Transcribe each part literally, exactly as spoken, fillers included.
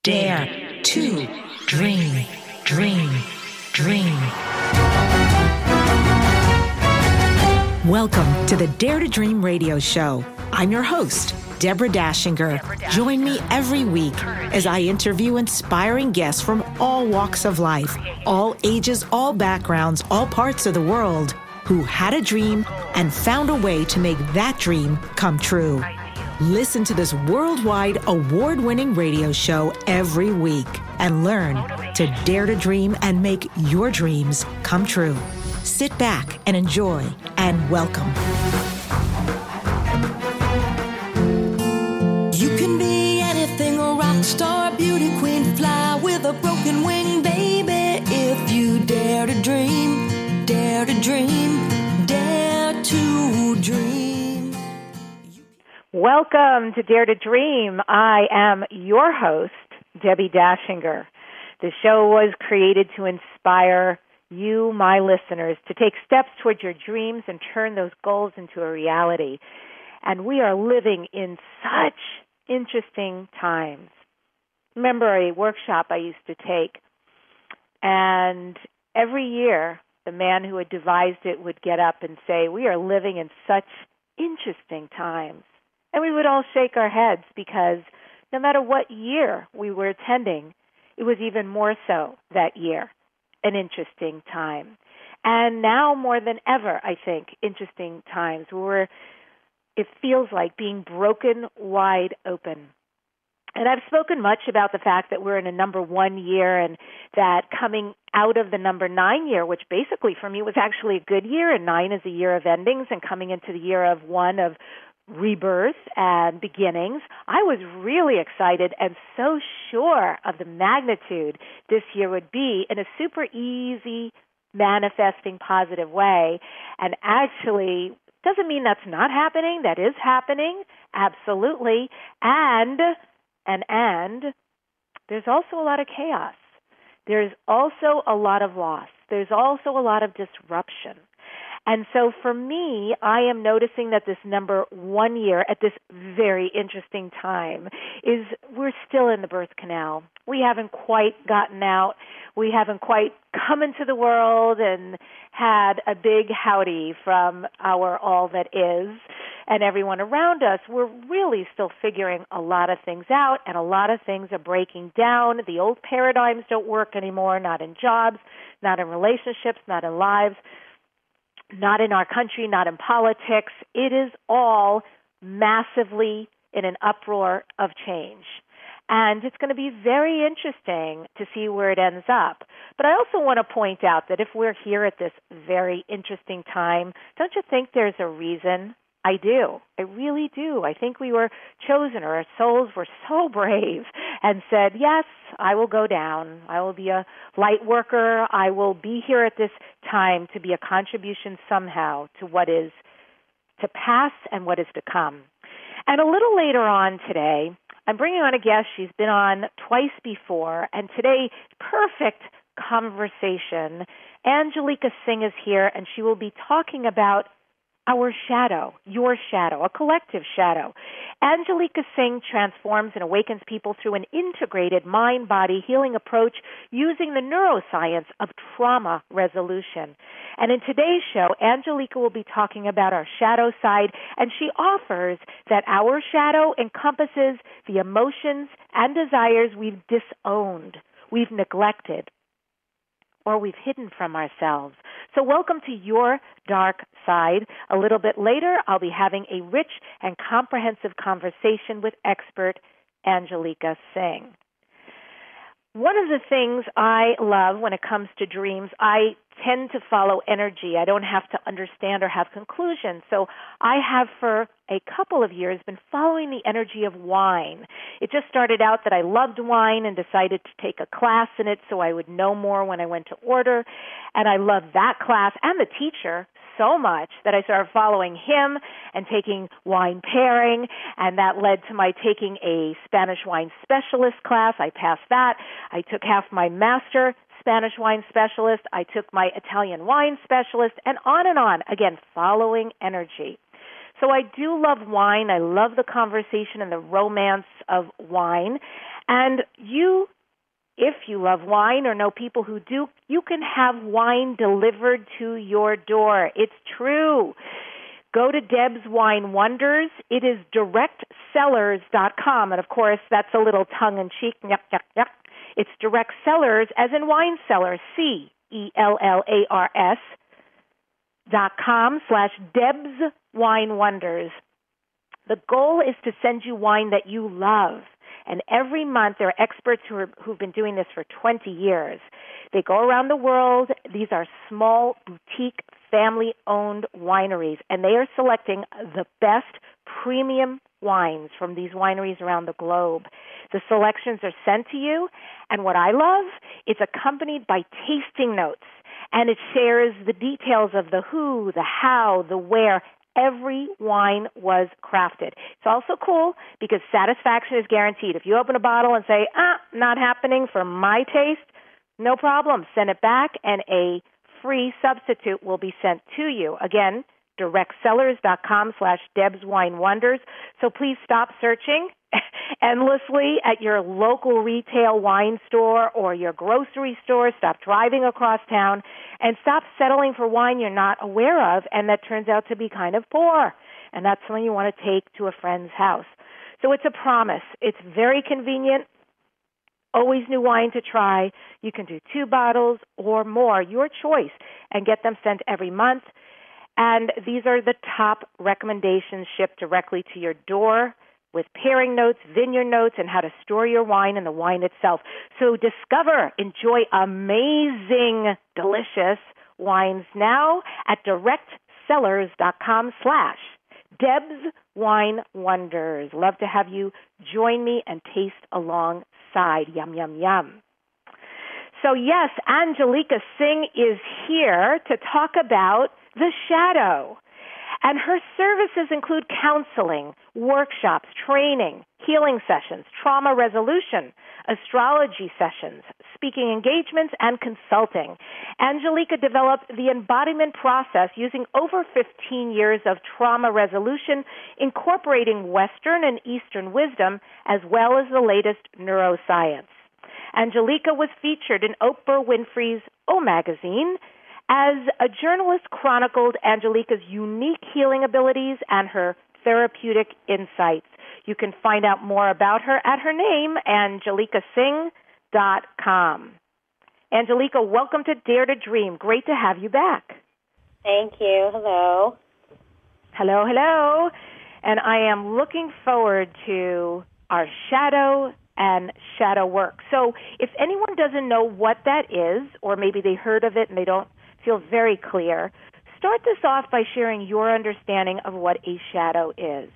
Dare to dream, dream, dream. Welcome to the Dare to Dream radio show. I'm your host, Deborah Dashinger. Join me every week as I interview inspiring guests from all walks of life, all ages, all backgrounds, all parts of the world, who had a dream and found a way to make that dream come true. Listen to this worldwide award-winning radio show every week and learn to dare to dream and make your dreams come true. Sit back and enjoy, and welcome. You can be anything, a rock star, beauty queen, fly with a broken wing, baby. If you dare to dream, dare to dream, dare to dream. Welcome to Dare to Dream. I am your host, Debbie Dashinger. The show was created to inspire you, my listeners, to take steps towards your dreams and turn those goals into a reality. And we are living in such interesting times. Remember a workshop I used to take, and every year the man who had devised it would get up and say, "We are living in such interesting times." And we would all shake our heads because no matter what year we were attending, it was even more so that year an interesting time. And now more than ever, I think, interesting times where it feels like being broken wide open. And I've spoken much about the fact that we're in a number one year and that coming out of the number nine year, which basically for me was actually a good year, and nine is a year of endings, and coming into the year of one of rebirth and beginnings, I was really excited and so sure of the magnitude this year would be in a super easy, manifesting, positive way. And actually, doesn't mean that's not happening. That is happening, absolutely. And, and, and, there's also a lot of chaos. There's also a lot of loss. There's also a lot of disruption. And so for me, I am noticing that this number one year at this very interesting time is we're still in the birth canal. We haven't quite gotten out. We haven't quite come into the world and had a big howdy from our all that is and everyone around us. We're really still figuring a lot of things out, and a lot of things are breaking down. The old paradigms don't work anymore, not in jobs, not in relationships, not in lives, not in our country, not in politics. It is all massively in an uproar of change. And it's going to be very interesting to see where it ends up. But I also want to point out that if we're here at this very interesting time, don't you think there's a reason? I do. I really do. I think we were chosen, or our souls were so brave and said, yes, I will go down. I will be a light worker. I will be here at this time to be a contribution somehow to what is to pass and what is to come. And a little later on today, I'm bringing on a guest. She's been on twice before, and today, perfect conversation. Angelica Singh is here, and she will be talking about our shadow, your shadow, a collective shadow. Angelica Singh transforms and awakens people through an integrated mind-body healing approach using the neuroscience of trauma resolution. And in today's show, Angelica will be talking about our shadow side, and she offers that our shadow encompasses the emotions and desires we've disowned, we've neglected, or we've hidden from ourselves. So welcome to your dark side. A little bit later, I'll be having a rich and comprehensive conversation with expert Angelica Singh. One of the things I love when it comes to dreams, I tend to follow energy. I don't have to understand or have conclusions. So I have for a couple of years been following the energy of wine. It just started out that I loved wine and decided to take a class in it so I would know more when I went to order. And I loved that class and the teacher so much that I started following him and taking wine pairing, and that led to my taking a Spanish wine specialist class. I passed that. I took half my master Spanish wine specialist. I took my Italian wine specialist, and on and on, again, following energy. So I do love wine. I love the conversation and the romance of wine. And you, if you love wine or know people who do, you can have wine delivered to your door. It's true. Go to Deb's Wine Wonders. It is direct sellers dot com. And, of course, that's a little tongue-in-cheek. Yuck, yuck, yuck. It's direct sellers, as in wine cellars, C E L L A R S dot com slash Deb's Wine Wonders. The goal is to send you wine that you love. And every month there are experts who are, who've been doing this for twenty years. They go around the world. These are small, boutique, family-owned wineries, and they are selecting the best premium wines from these wineries around the globe. The selections are sent to you, and what I love, it's accompanied by tasting notes, and it shares the details of the who, the how, the where. Every wine was crafted. It's also cool because satisfaction is guaranteed. If you open a bottle and say, ah, not happening for my taste, no problem. Send it back, and a free substitute will be sent to you. Again, direct sellers dot com slash Deb's Wine Wonders. So please stop searching endlessly at your local retail wine store or your grocery store. Stop driving across town and stop settling for wine you're not aware of and that turns out to be kind of poor. And that's something you want to take to a friend's house. So it's a promise. It's very convenient. Always new wine to try. You can do two bottles or more, your choice, and get them sent every month. And these are the top recommendations shipped directly to your door with pairing notes, vineyard notes, and how to store your wine and the wine itself. So discover, enjoy amazing, delicious wines now at direct sellers dot com slash Deb's Wine Wonders. Love to have you join me and taste alongside. Yum, yum, yum. So yes, Angelica Singh is here to talk about the shadow. And her services include counseling, workshops, training, healing sessions, trauma resolution, astrology sessions, speaking engagements, and consulting. Angelica developed the embodiment process using over fifteen years of trauma resolution, incorporating Western and Eastern wisdom, as well as the latest neuroscience. Angelica was featured in Oprah Winfrey's O Magazine. As a journalist chronicled Angelica's unique healing abilities and her therapeutic insights. You can find out more about her at her name, angelica singh dot com. Angelica, welcome to Dare to Dream. Great to have you back. Thank you. Hello. Hello, hello. And I am looking forward to our shadow and shadow work. So if anyone doesn't know what that is, or maybe they heard of it and they don't feel very clear, start this off by sharing your understanding of what a shadow is.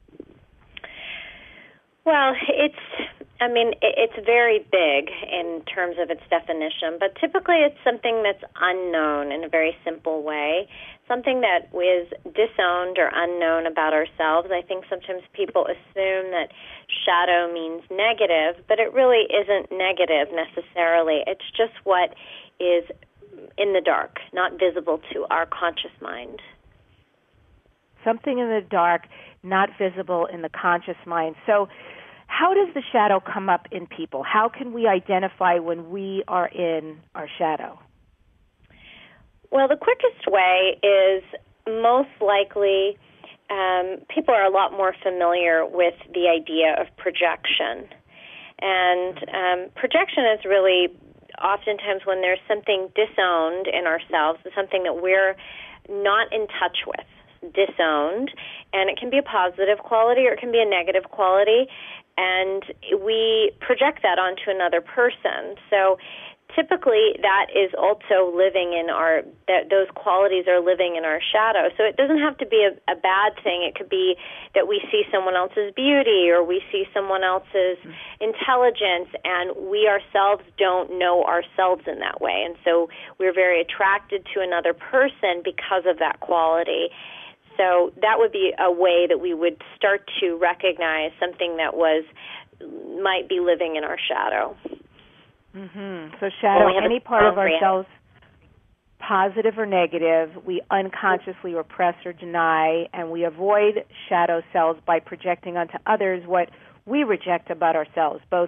Well, it's, I mean, it's very big in terms of its definition, but typically it's something that's unknown in a very simple way, something that is disowned or unknown about ourselves. I think sometimes people assume that shadow means negative, but it really isn't negative necessarily. It's just what is in the dark, not visible to our conscious mind. Something in the dark, not visible in the conscious mind. So how does the shadow come up in people? How can we identify when we are in our shadow? Well, the quickest way is most likely um, people are a lot more familiar with the idea of projection. And um, projection is really oftentimes when there's something disowned in ourselves, something that we're not in touch with, disowned, and it can be a positive quality or it can be a negative quality, and we project that onto another person. So typically that is also living in our, that those qualities are living in our shadow. So it doesn't have to be a, a bad thing. It could be that we see someone else's beauty or we see someone else's mm-hmm. intelligence, and we ourselves don't know ourselves in that way. And so we're very attracted to another person because of that quality. So that would be a way that we would start to recognize something that was, might be living in our shadow. Mm-hmm. So shadow, any part of ourselves, positive or negative, we unconsciously repress or deny, and we avoid shadow selves by projecting onto others what we reject about ourselves, both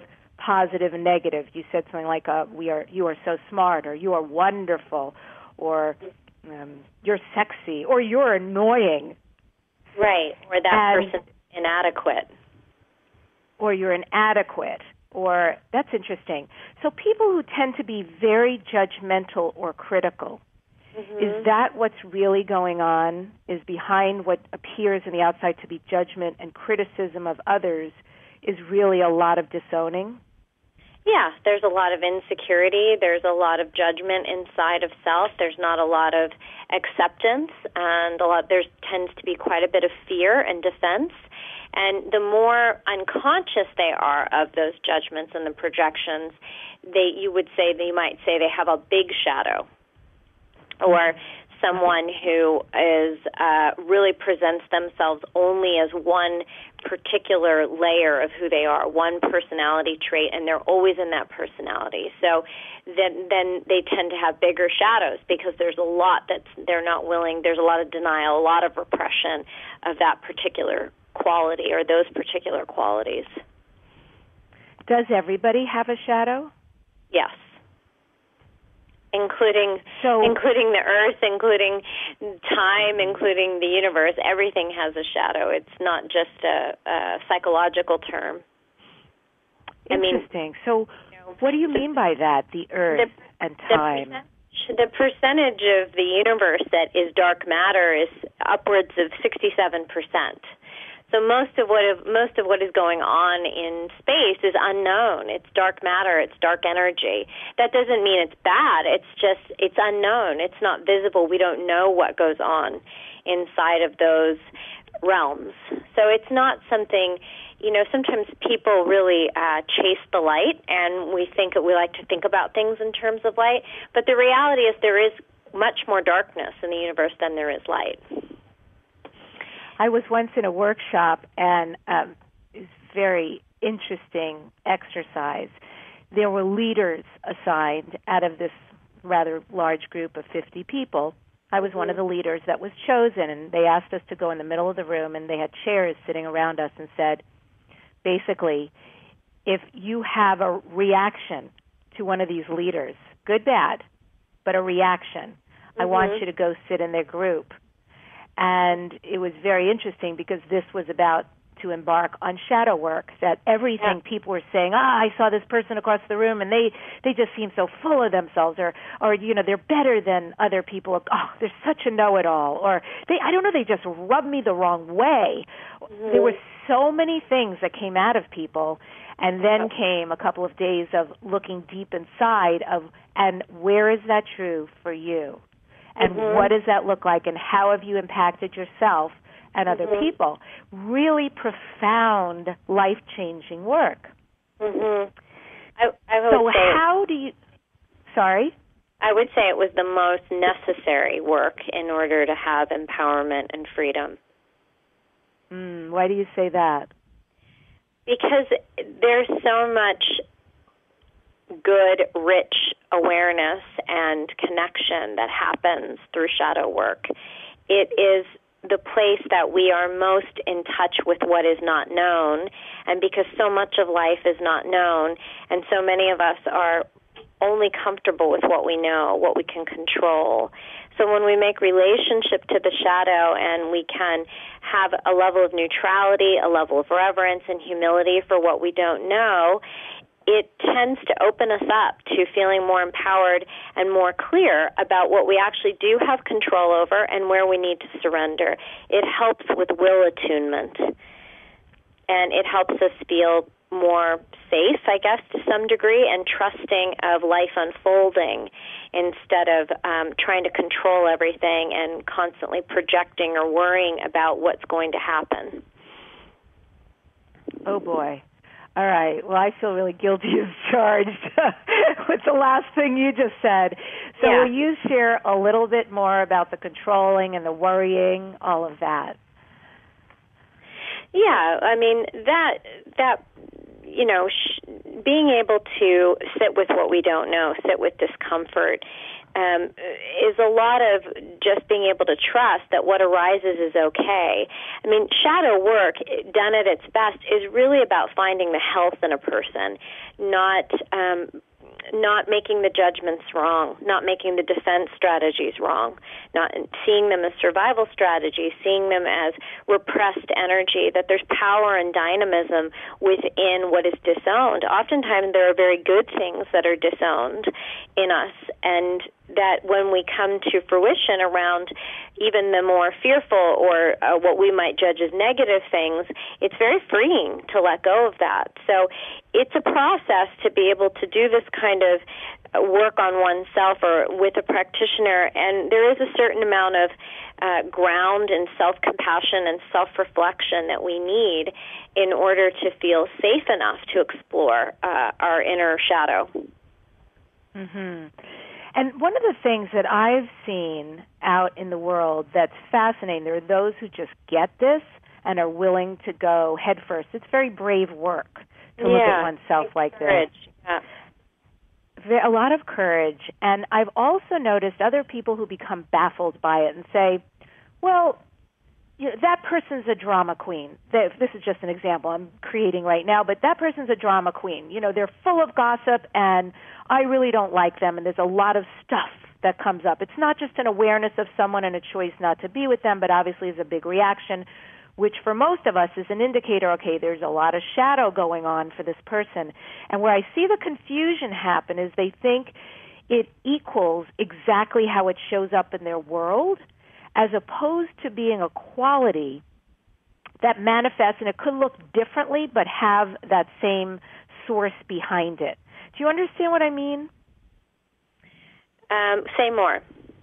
positive and negative. You said something like, uh, "We are, you are so smart," or "You are wonderful," or um, "You're sexy," or "You're annoying." Right, or that and, person's inadequate. Or you're inadequate, or that's interesting. So people who tend to be very judgmental or critical, mm-hmm. is that what's really going on? Is behind what appears in the outside to be judgment and criticism of others is really a lot of disowning? Yeah, there's a lot of insecurity. There's a lot of judgment inside of self. There's not a lot of acceptance, and a lot. There tends to be quite a bit of fear and defense. And the more unconscious they are of those judgments and the projections, they you would say they might say they have a big shadow, or someone who is uh, really presents themselves only as one particular layer of who they are, one personality trait, and they're always in that personality. So then, then they tend to have bigger shadows because there's a lot that they're not willing, there's a lot of denial, a lot of repression of that particular quality or those particular qualities. Does everybody have a shadow? Yes. Including so, including the earth, including time, including the universe. Everything has a shadow. It's not just a, a psychological term. Interesting. I mean, so you know, what do you mean by that, the earth the, and time? The percentage, the percentage of the universe that is dark matter is upwards of sixty-seven percent. So most of what of, most of what is going on in space is unknown. It's dark matter. It's dark energy. That doesn't mean it's bad. It's just it's unknown. It's not visible. We don't know what goes on inside of those realms. So it's not something. You know, sometimes people really uh, chase the light, and we think we like to think about things in terms of light. But the reality is there is much more darkness in the universe than there is light. I was once in a workshop, and um, it was a very interesting exercise. There were leaders assigned out of this rather large group of fifty people. I was one of the leaders that was chosen, and they asked us to go in the middle of the room, and they had chairs sitting around us and said, basically, if you have a reaction to one of these leaders, good, bad, but a reaction, mm-hmm. I want you to go sit in their group. And it was very interesting because this was about to embark on shadow work, that everything yeah. people were saying, ah, I saw this person across the room and they, they just seem so full of themselves, or, or, you know, they're better than other people. Oh, they're such a know-it-all. Or, they, I don't know, they just rub me the wrong way. Mm-hmm. There were so many things that came out of people, and then came a couple of days of looking deep inside of, and where is that true for you? And mm-hmm. what does that look like, and how have you impacted yourself and other mm-hmm. people? Really profound, life-changing work. Mm-hmm. I, I would so say how do you, sorry? I would say it was the most necessary work in order to have empowerment and freedom. Mm, why do you say that? Because there's so much good, rich awareness and connection that happens through shadow work. It is the place that we are most in touch with what is not known, and because so much of life is not known, and so many of us are only comfortable with what we know, what we can control. So when we make relationship to the shadow and we can have a level of neutrality, a level of reverence and humility for what we don't know, it tends to open us up to feeling more empowered and more clear about what we actually do have control over and where we need to surrender. It helps with will attunement, and it helps us feel more safe, I guess, to some degree, and trusting of life unfolding instead of um, trying to control everything and constantly projecting or worrying about what's going to happen. Oh, boy. All right. Well, I feel really guilty as charged with the last thing you just said. So yeah. will you share a little bit more about the controlling and the worrying, all of that? Yeah. I mean, that, that you know, sh- being able to sit with what we don't know, sit with discomfort, um, is a lot of just being able to trust that what arises is okay. I mean, shadow work, done at its best, is really about finding the health in a person, not um, not making the judgments wrong, not making the defense strategies wrong, not seeing them as survival strategies, seeing them as repressed energy, that there's power and dynamism within what is disowned. Oftentimes there are very good things that are disowned in us, and that when we come to fruition around even the more fearful or uh, what we might judge as negative things, it's very freeing to let go of that. So it's a process to be able to do this kind of work on oneself or with a practitioner, and there is a certain amount of uh, ground and self-compassion and self-reflection that we need in order to feel safe enough to explore uh, our inner shadow. Mm-hmm. And one of the things that I've seen out in the world that's fascinating, there are those who just get this and are willing to go head first. It's very brave work to yeah, look at oneself like courage. this. Yeah. A lot of courage. And I've also noticed other people who become baffled by it and say, well, you know, that person's a drama queen. This is just an example I'm creating right now, but that person's a drama queen. You know, they're full of gossip, and I really don't like them, and there's a lot of stuff that comes up. It's not just an awareness of someone and a choice not to be with them, but obviously is a big reaction, which for most of us is an indicator, okay, there's a lot of shadow going on for this person. And where I see the confusion happen is they think it equals exactly how it shows up in their world, as opposed to being a quality that manifests, and it could look differently, but have that same source behind it. Do you understand what I mean? Um, say more.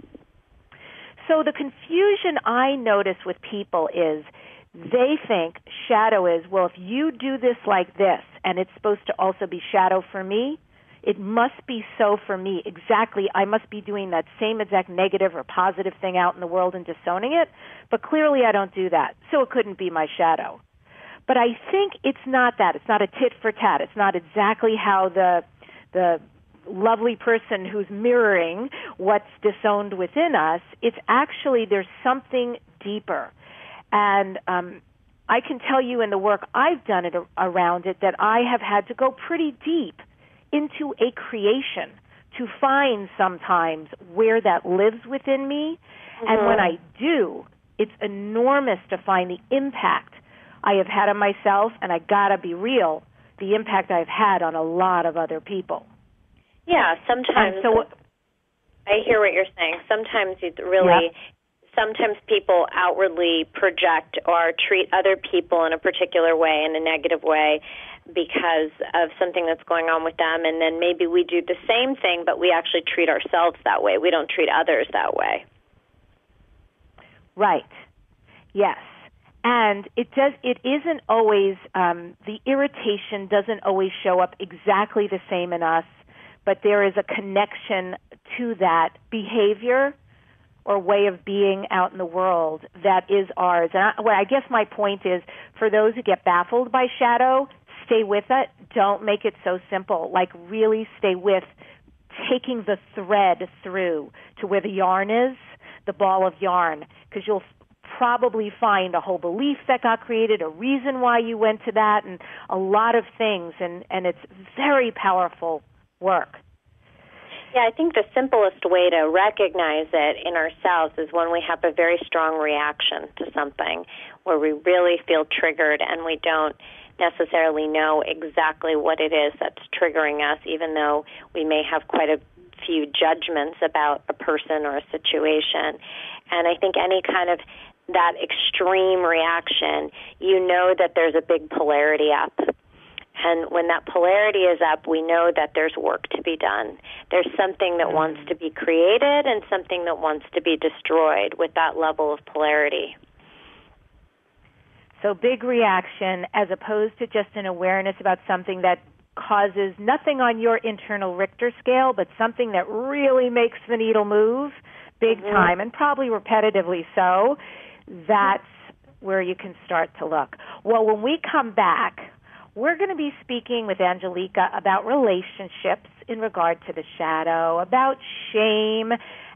So the confusion I notice with people is they think shadow is, well, if you do this like this, and it's supposed to also be shadow for me, it must be so for me. Exactly, I must be doing that same exact negative or positive thing out in the world and disowning it, but clearly I don't do that, so it couldn't be my shadow. But I think it's not that. It's not a tit for tat. It's not exactly how the the lovely person who's mirroring what's disowned within us. It's actually there's something deeper. And um, I can tell you in the work I've done it around it that I have had to go pretty deep into a creation to find sometimes where that lives within me. Mm-hmm. And when I do, it's enormous to find the impact I have had on myself, and I gotta be real, the impact I've had on a lot of other people. Yeah, sometimes so, I hear what you're saying. Sometimes it's really, yep. sometimes people outwardly project or treat other people in a particular way, in a negative way, because of something that's going on with them, and then maybe we do the same thing, but we actually treat ourselves that way. We don't treat others that way. Right. Yes. And it does. It isn't always, um, the irritation doesn't always show up exactly the same in us, but there is a connection to that behavior or way of being out in the world that is ours. And I, well, I guess my point is, for those who get baffled by shadow, stay with it. Don't make it so simple. Like, really stay with taking the thread through to where the yarn is, the ball of yarn, because you'll probably find a whole belief that got created, a reason why you went to that, and a lot of things, and, and it's very powerful work. Yeah, I think the simplest way to recognize it in ourselves is when we have a very strong reaction to something, where we really feel triggered and we don't necessarily know exactly what it is that's triggering us, even though we may have quite a few judgments about a person or a situation. And I think any kind of that extreme reaction, you know that there's a big polarity up. And when that polarity is up, we know that there's work to be done. There's something that wants to be created and something that wants to be destroyed with that level of polarity. So big reaction as opposed to just an awareness about something that causes nothing on your internal Richter scale, but something that really makes the needle move big mm-hmm. time, and probably repetitively so. That's where you can start to look. Well, when we come back, we're going to be speaking with Angelica about relationships in regard to the shadow, about shame,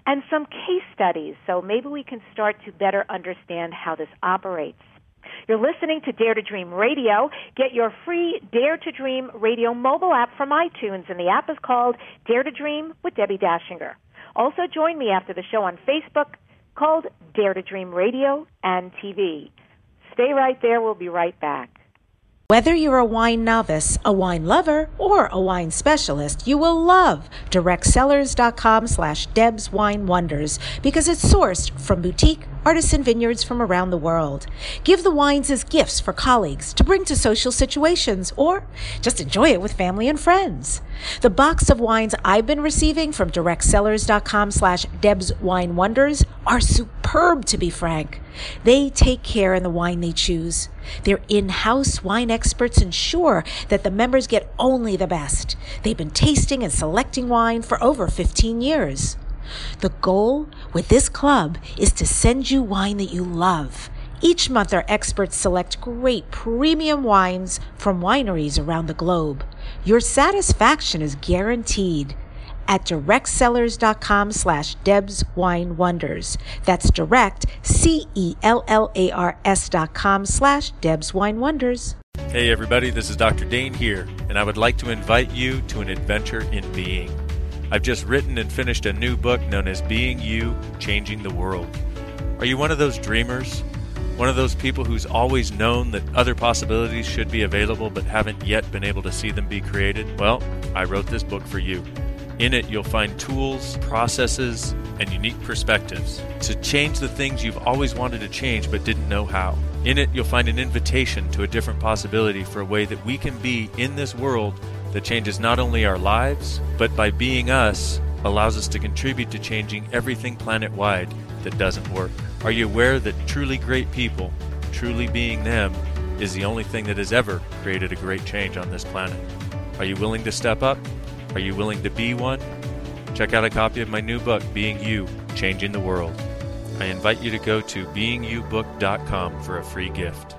and some case studies, so maybe we can start to better understand how this operates. You're listening to Dare to Dream Radio. Get your free Dare to Dream Radio mobile app from iTunes, and the app is called Dare to Dream with Debbie Dashinger. Also, join me after the show on Facebook, called Dare to Dream Radio and T V. Stay right there. We'll be right back. Whether you're a wine novice, a wine lover, or a wine specialist, you will love directsellers.com slash Deb's Wine Wonders because it's sourced from boutique artisan vineyards from around the world. Give the wines as gifts for colleagues to bring to social situations or just enjoy it with family and friends. The box of wines I've been receiving from directsellers.com slash Deb's Wine Wonders are superb, to be frank. They take care in the wine they choose. Their in-house wine experts ensure that the members get only the best. They've been tasting and selecting wine for over fifteen years. The goal with this club is to send you wine that you love. Each month, our experts select great premium wines from wineries around the globe. Your satisfaction is guaranteed at directsellers.com slash Deb's Wine Wonders. That's direct, C E L L A R S dot com slash Deb's Wine Wonders. Hey everybody, this is Doctor Dane here, and I would like to invite you to an adventure in being. I've just written and finished a new book known as Being You, Changing the World. Are you one of those dreamers? One of those people who's always known that other possibilities should be available but haven't yet been able to see them be created? Well, I wrote this book for you. In it, you'll find tools, processes, and unique perspectives to change the things you've always wanted to change but didn't know how. In it, you'll find an invitation to a different possibility for a way that we can be in this world that changes not only our lives, but by being us, allows us to contribute to changing everything planet-wide that doesn't work. Are you aware that truly great people, truly being them, is the only thing that has ever created a great change on this planet? Are you willing to step up? Are you willing to be one? Check out a copy of my new book, Being You, Changing the World. I invite you to go to being you book dot com for a free gift.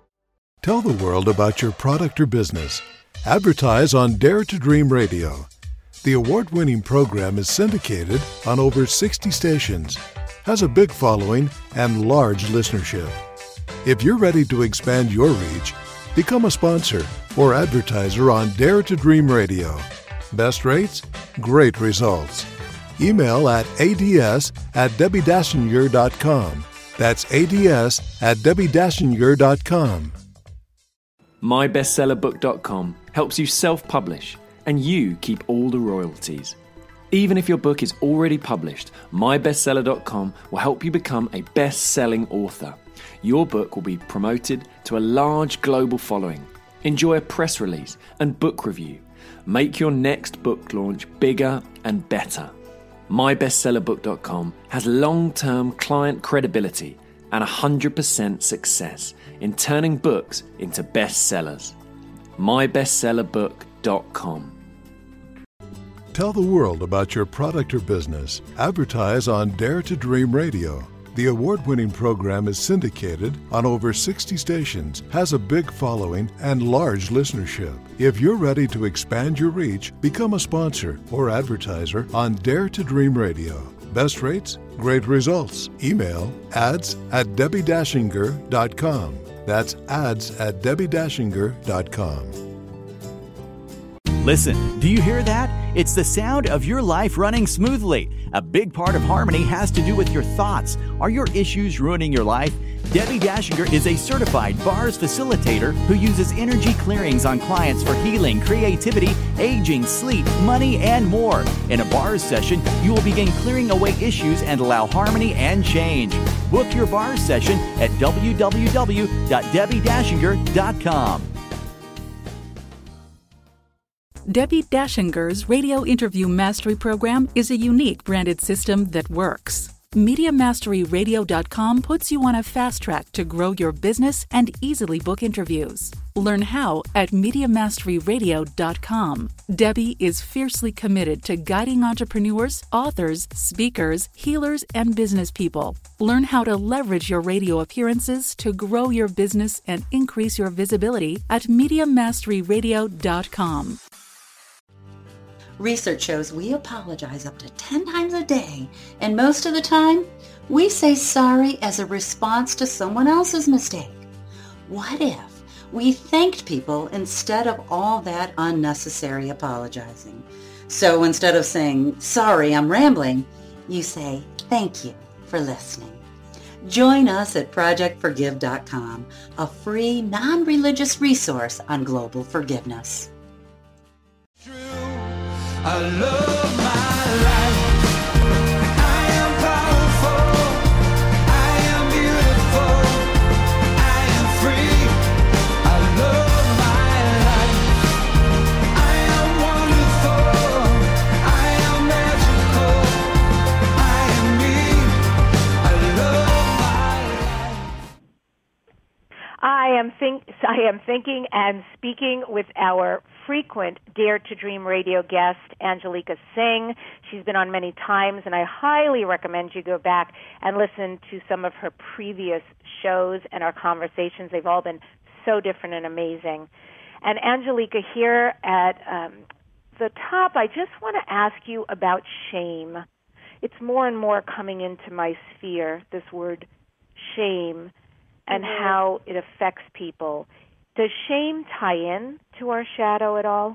Tell the world about your product or business. Advertise on Dare to Dream Radio. The award-winning program is syndicated on over sixty stations, has a big following, and large listenership. If you're ready to expand your reach, become a sponsor or advertiser on Dare to Dream Radio. Best rates? Great results. Email at ads at debbie dashinger dot com. That's ads at debbie dashinger dot com. my bestseller book dot com helps you self-publish, and you keep all the royalties. Even if your book is already published, my bestseller dot com will help you become a best-selling author. Your book will be promoted to a large global following. Enjoy a press release and book review. Make your next book launch bigger and better. my bestseller book dot com has long-term client credibility and one hundred percent success in turning books into bestsellers. my bestseller book dot com. Tell the world about your product or business. Advertise on Dare to Dream Radio. The award-winning program is syndicated on over sixty stations, has a big following, and large listenership. If you're ready to expand your reach, become a sponsor or advertiser on Dare to Dream Radio. Best rates? Great results. Email ads at debbie dashinger dot com. That's ads at debbie dashinger dot com. Listen, do you hear that? It's the sound of your life running smoothly. A big part of harmony has to do with your thoughts. Are your issues ruining your life? Debbie Dashinger is a certified bars facilitator who uses energy clearings on clients for healing, creativity, aging, sleep, money, and more. In a bars session, you will begin clearing away issues and allow harmony and change. Book your bars session at w w w dot debbie dashinger dot com. Debbie Dashinger's Radio Interview Mastery Program is a unique branded system that works. Media Mastery Radio dot com puts you on a fast track to grow your business and easily book interviews. Learn how at Media Mastery Radio dot com. Debbie is fiercely committed to guiding entrepreneurs, authors, speakers, healers, and business people. Learn how to leverage your radio appearances to grow your business and increase your visibility at Media Mastery Radio dot com. Research shows we apologize up to ten times a day, and most of the time, we say sorry as a response to someone else's mistake. What if we thanked people instead of all that unnecessary apologizing? So instead of saying, sorry, I'm rambling, you say, thank you for listening. Join us at project forgive dot com, a free, non-religious resource on global forgiveness. True. I love my life. I am powerful. I am beautiful. I am free. I love my life. I am wonderful. I am magical. I am me. I love my life. I am think I am thinking and speaking with our frequent Dare to Dream radio guest, Angelica Singh. She's been on many times, and I highly recommend you go back and listen to some of her previous shows and our conversations. They've all been so different and amazing. And Angelica, here at um, the top, I just want to ask you about shame. It's more and more coming into my sphere, this word shame, and mm-hmm. how it affects people. Does shame tie in to our shadow at all?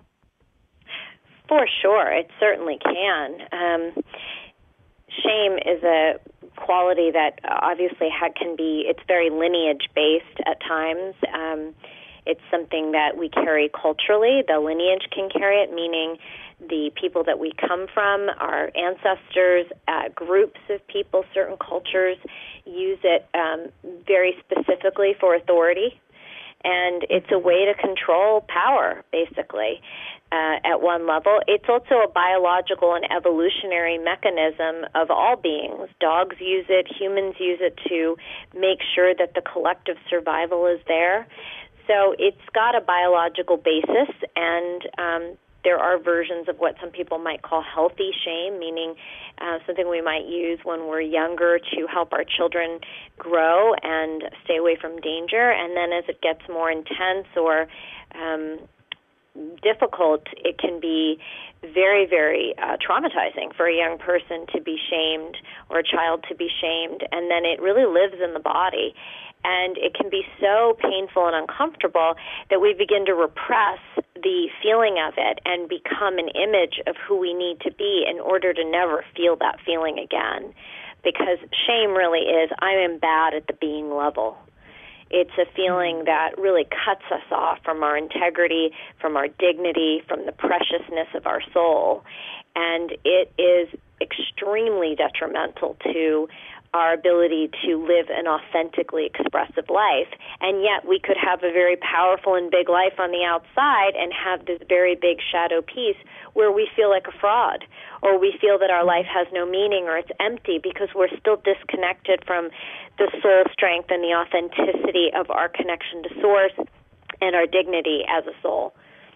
For sure, it certainly can. Um, shame is a quality that obviously ha- can be, it's very lineage-based at times. Um, it's something that we carry culturally. The lineage can carry it, meaning the people that we come from, our ancestors, uh, groups of people, certain cultures use it um, very specifically for authority. And it's a way to control power, basically, uh, at one level. It's also a biological and evolutionary mechanism of all beings. Dogs use it, humans use it to make sure that the collective survival is there. So it's got a biological basis, and um, there are versions of what some people might call healthy shame, meaning uh, something we might use when we're younger to help our children grow and stay away from danger. And then as it gets more intense or um, difficult, it can be very, very uh, traumatizing for a young person to be shamed or a child to be shamed. And then it really lives in the body. And it can be so painful and uncomfortable that we begin to repress the feeling of it and become an image of who we need to be in order to never feel that feeling again. Because shame really is, I am bad at the being level. It's a feeling that really cuts us off from our integrity, from our dignity, from the preciousness of our soul. And it is extremely detrimental to our ability to live an authentically expressive life. And yet we could have a very powerful and big life on the outside and have this very big shadow piece where we feel like a fraud, or we feel that our life has no meaning or it's empty because we're still disconnected from the soul strength and the authenticity of our connection to Source and our dignity as a soul.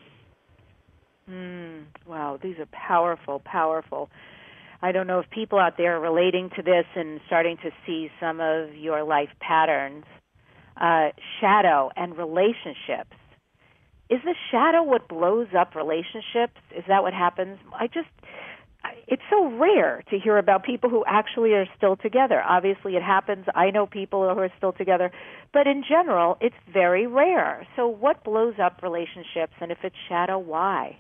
Mm, wow, these are powerful, powerful. I don't know if people out there are relating to this and starting to see some of your life patterns. Uh, shadow and relationships. Is the shadow what blows up relationships? Is that what happens? I just, it's so rare to hear about people who actually are still together. Obviously it happens. I know people who are still together. But in general, it's very rare. So what blows up relationships? And if it's shadow, why?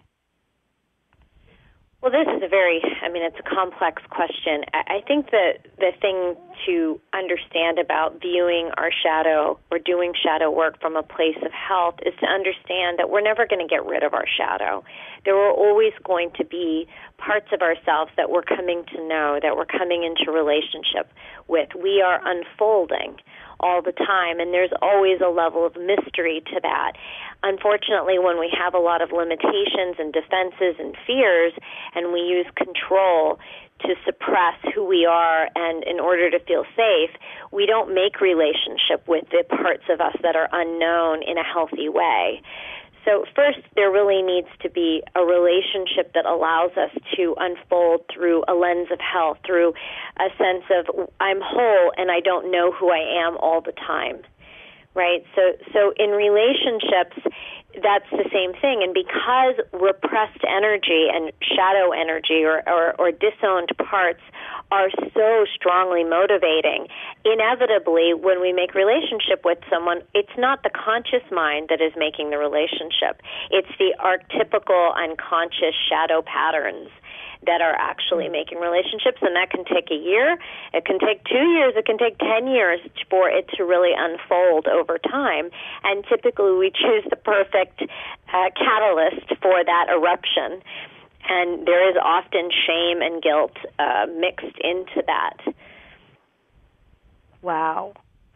Well, this is a very, I mean, it's a complex question. I think that the thing to understand about viewing our shadow or doing shadow work from a place of health is to understand that we're never going to get rid of our shadow. There are always going to be parts of ourselves that we're coming to know, that we're coming into relationship with. We are unfolding all the time, and there's always a level of mystery to that. Unfortunately, when we have a lot of limitations and defenses and fears, and we use control to suppress who we are and in order to feel safe, we don't make relationship with the parts of us that are unknown in a healthy way. So first, there really needs to be a relationship that allows us to unfold through a lens of health, through a sense of I'm whole and I don't know who I am all the time, right? So, so in relationships, that's the same thing. And because repressed energy and shadow energy or, or, or disowned parts are so strongly motivating, inevitably when we make relationship with someone, it's not the conscious mind that is making the relationship. It's the archetypical unconscious shadow patterns that are actually making relationships, and that can take a year, it can take two years, it can take ten years for it to really unfold over time, and typically we choose the perfect uh, catalyst for that eruption, and there is often shame and guilt uh, mixed into that. Wow.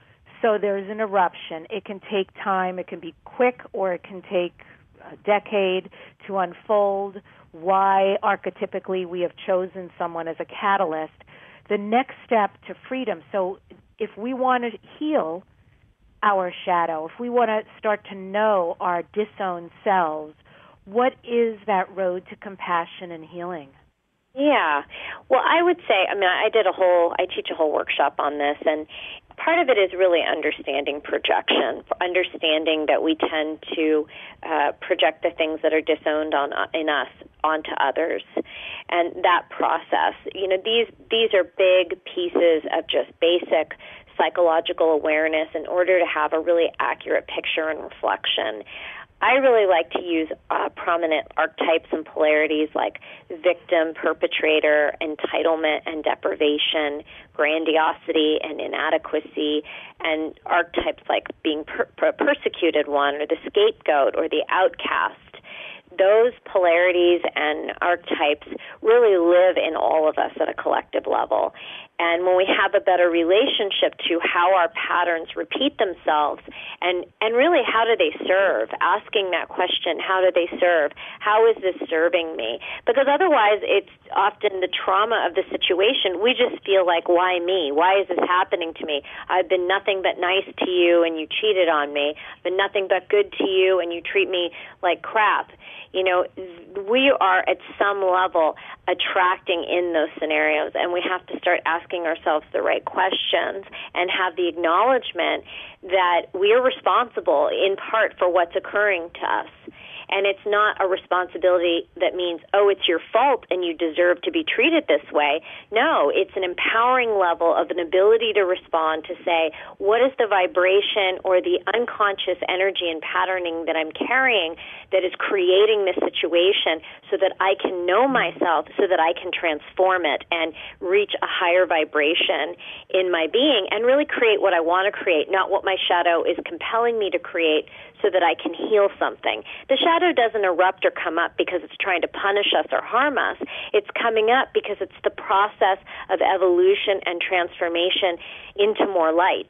So there's an eruption. It can take time, it can be quick, or it can take a decade to unfold. Why archetypically we have chosen someone as a catalyst. The next step to freedom. So if we want to heal our shadow, if we want to start to know our disowned selves, what is that road to compassion and healing? Yeah. Well, I would say, I mean, I did a whole, I teach a whole workshop on this, and part of it is really understanding projection, understanding that we tend to uh, project the things that are disowned on in us onto others, and that process. You know, these these are big pieces of just basic psychological awareness in order to have a really accurate picture and reflection. I really like to use uh, prominent archetypes and polarities like victim, perpetrator, entitlement and deprivation, grandiosity and inadequacy, and archetypes like being per- per- persecuted one or the scapegoat or the outcast. Those polarities and archetypes really live in all of us at a collective level. And when we have a better relationship to how our patterns repeat themselves and, and really how do they serve, asking that question, how do they serve? How is this serving me? Because otherwise it's often the trauma of the situation. We just feel like, why me? Why is this happening to me? I've been nothing but nice to you and you cheated on me. I've been nothing but good to you and you treat me like crap. You know, we are at some level attracting in those scenarios, and we have to start asking ourselves the right questions and have the acknowledgement that we are responsible in part for what's occurring to us. And it's not a responsibility that means, oh, it's your fault and you deserve to be treated this way. No, it's an empowering level of an ability to respond to say, what is the vibration or the unconscious energy and patterning that I'm carrying that is creating this situation so that I can know myself, so that I can transform it and reach a higher vibration in my being and really create what I want to create, not what my shadow is compelling me to create so that I can heal something. The shadow doesn't erupt or come up because it's trying to punish us or harm us. It's coming up because it's the process of evolution and transformation into more light.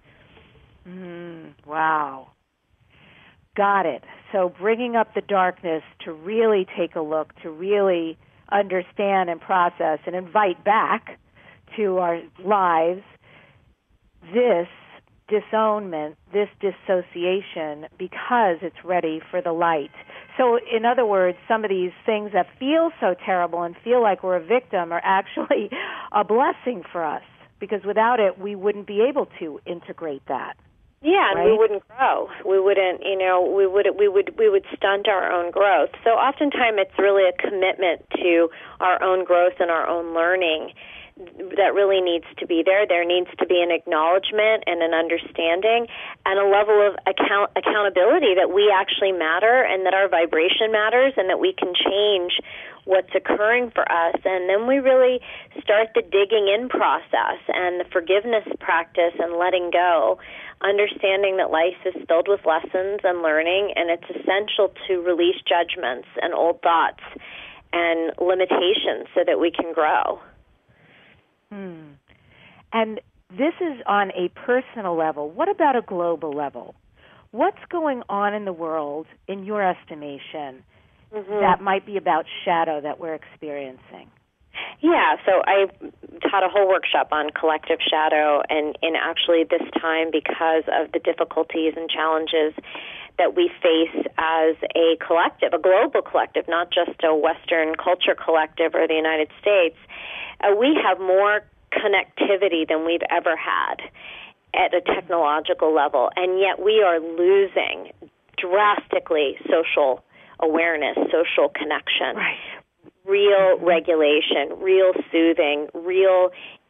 Mm, wow. Got it. So bringing up the darkness to really take a look, to really understand and process and invite back to our lives this disownment, this dissociation, because it's ready for the light. So in other words, some of these things that feel so terrible and feel like we're a victim are actually a blessing for us, because without it, we wouldn't be able to integrate that. Yeah, and right? we wouldn't grow. We wouldn't, you know, we would we would we would stunt our own growth. So oftentimes it's really a commitment to our own growth and our own learning that really needs to be there. There needs to be an acknowledgement and an understanding and a level of account accountability that we actually matter and that our vibration matters and that we can change what's occurring for us. And then we really start the digging in process and the forgiveness practice and letting go, understanding that life is filled with lessons and learning, and it's essential to release judgments and old thoughts and limitations so that we can grow. Hmm. And this is on a personal level. What about a global level? What's going on in the world, in your estimation, mm-hmm. that might be about shadow that we're experiencing? Yeah, so I taught a whole workshop on collective shadow, and in actually this time, because of the difficulties and challenges that we face as a collective, a global collective, not just a Western culture collective or the United States, uh, we have more connectivity than we've ever had at a technological level, and yet we are losing drastically social awareness, social connection, right. real regulation, real soothing, real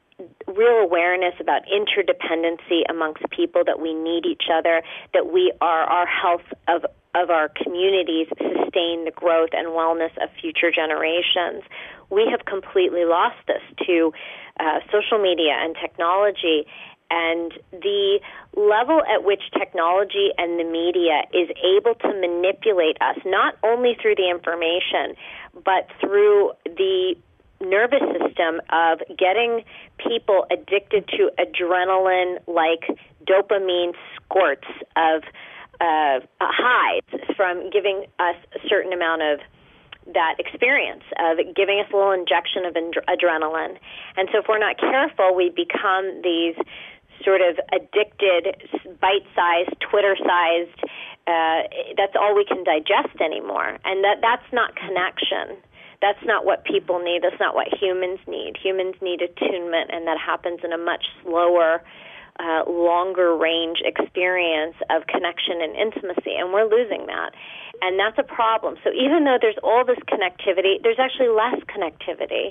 real awareness about interdependency amongst people, that we need each other, that we are our health of of our communities sustain the growth and wellness of future generations. We have completely lost this to uh, social media and technology, and the level at which technology and the media is able to manipulate us, not only through the information, but through the nervous system of getting people addicted to adrenaline-like dopamine squirts of uh, highs from giving us a certain amount of that experience of giving us a little injection of ad- adrenaline. And so if we're not careful, we become these sort of addicted, bite-sized, Twitter-sized, uh, that's all we can digest anymore. And that that's not connection. That's not what people need. That's not what humans need. Humans need attunement, and that happens in a much slower, uh, longer-range experience of connection and intimacy, and we're losing that. And that's a problem. So even though there's all this connectivity, there's actually less connectivity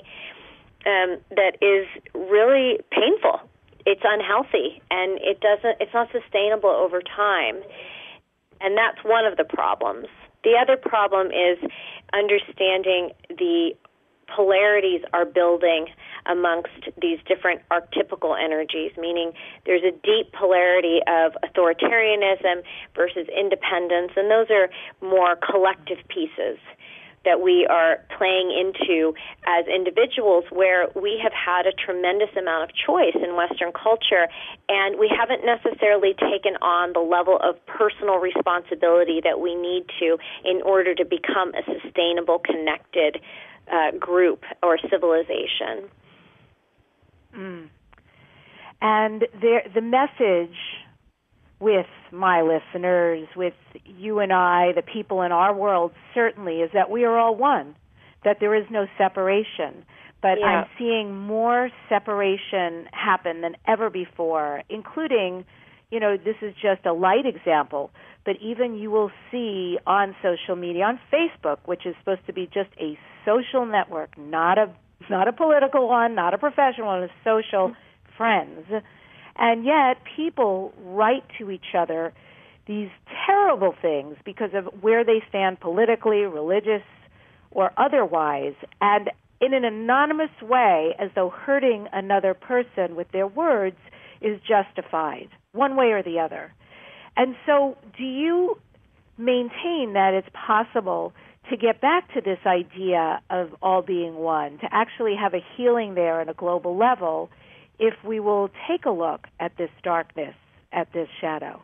um, that is really painful. It's unhealthy, and it doesn't. It's not sustainable over time, and that's one of the problems. The other problem is understanding the polarities are building amongst these different archetypical energies, meaning there's a deep polarity of authoritarianism versus independence, and those are more collective pieces that we are playing into as individuals, where we have had a tremendous amount of choice in Western culture, and we haven't necessarily taken on the level of personal responsibility that we need to in order to become a sustainable, connected uh, group or civilization. Mm. And there, the message with my listeners, with you and I, the people in our world, certainly is that we are all one, that there is no separation. But Yeah. I'm seeing more separation happen than ever before, including, you know, this is just a light example, but even you will see on social media, on Facebook, which is supposed to be just a social network, not a not a political one, not a professional one, a social friends. And yet people write to each other these terrible things because of where they stand politically, religious, or otherwise, and in an anonymous way, as though hurting another person with their words is justified, one way or the other. And so do you maintain that it's possible to get back to this idea of all being one, to actually have a healing there on a global level, if we will take a look at this darkness, at this shadow?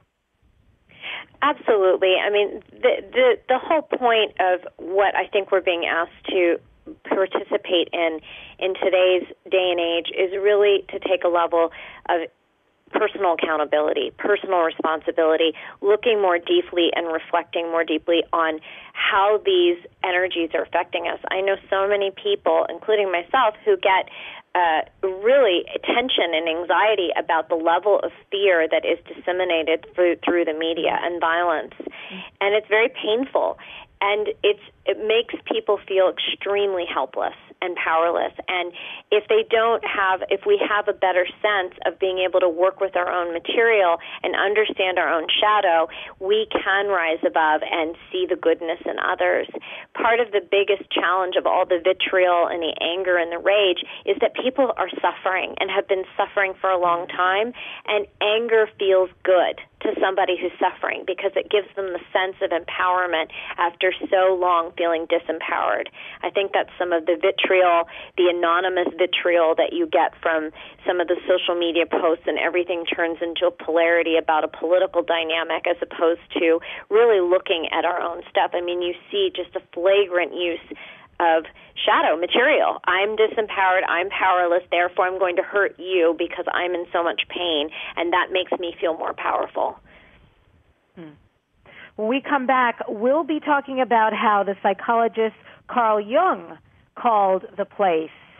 Absolutely. I mean, the, the the whole point of what I think we're being asked to participate in in today's day and age is really to take a level of personal accountability, personal responsibility, looking more deeply and reflecting more deeply on how these energies are affecting us. I know so many people, including myself, who get uh, really tension and anxiety about the level of fear that is disseminated through, through the media and violence. And it's very painful. And it's it makes people feel extremely helpless and powerless. And if they don't have, if we have a better sense of being able to work with our own material and understand our own shadow, we can rise above and see the goodness in others. Part of the biggest challenge of all the vitriol and the anger and the rage is that people are suffering and have been suffering for a long time, and anger feels good to somebody who's suffering because it gives them the sense of empowerment after so long feeling disempowered. I think that's some of the vitriol, the anonymous vitriol that you get from some of the social media posts, and everything turns into a polarity about a political dynamic as opposed to really looking at our own stuff. I mean, you see just a flagrant use of shadow material. I'm disempowered, I'm powerless, therefore I'm going to hurt you because I'm in so much pain, and that makes me feel more powerful. Hmm. When we come back, we'll be talking about how the psychologist Carl Jung called the place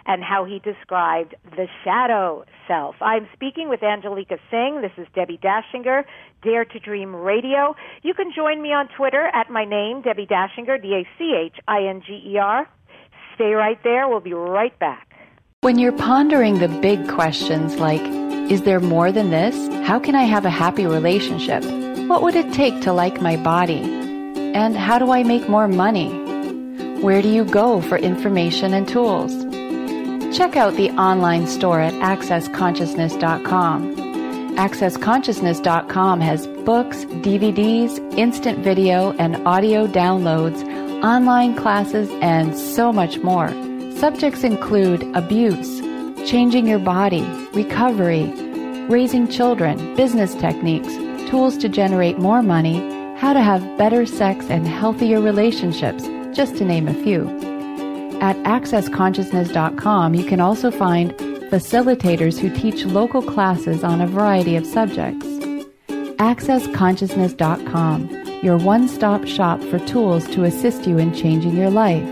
and how he described the shadow self. I'm speaking with Angelica Singh. This is Debbie Dashinger, Dare to Dream Radio. You can join me on Twitter at my name, Debbie Dashinger, D A C H I N G E R. Stay right there. We'll be right back. When you're pondering the big questions like, is there more than this? How can I have a happy relationship? What would it take to like my body? And how do I make more money? Where do you go for information and tools? Check out the online store at access consciousness dot com. access consciousness dot com has books, D V Ds, instant video and audio downloads, online classes, and so much more. Subjects include abuse, changing your body, recovery, raising children, business techniques, tools to generate more money, how to have better sex and healthier relationships, just to name a few. At access consciousness dot com, you can also find facilitators who teach local classes on a variety of subjects. access consciousness dot com, your one-stop shop for tools to assist you in changing your life.